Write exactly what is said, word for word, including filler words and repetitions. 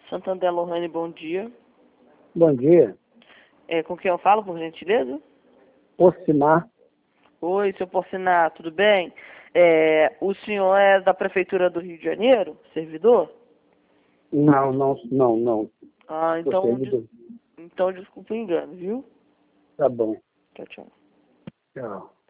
Santander Lohane, bom dia. Bom dia. É, com quem eu falo, por gentileza? Porcimar. Oi, seu Porcinar, tudo bem? É, o senhor é da Prefeitura do Rio de Janeiro, servidor? Não, não, não, não. Ah, então, Servidor. des- então desculpa o engano, viu? Tá bom. Tchau, tchau. Tchau.